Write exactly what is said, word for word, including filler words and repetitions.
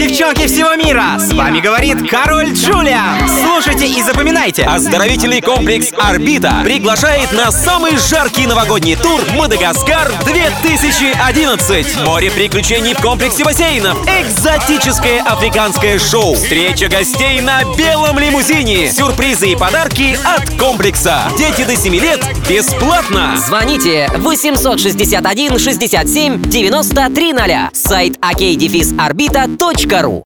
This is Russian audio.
девчонки всего мира! С вами говорит Король Джулиан! Слушайте и запоминайте! Оздоровительный комплекс «Орбита» приглашает на самый жаркий новогодний тур «Мадагаскар две тысячи одиннадцать». Море приключений в комплексе бассейнов, экзотическое африканское шоу, встреча гостей на белом лимузине, сюрпризы и подарки от комплекса. Дети до семи лет бесплатно! Звоните восемьсот шестьдесят один шестьдесят семь девяносто три ноль. Сайт окей дефис орбита точка ру.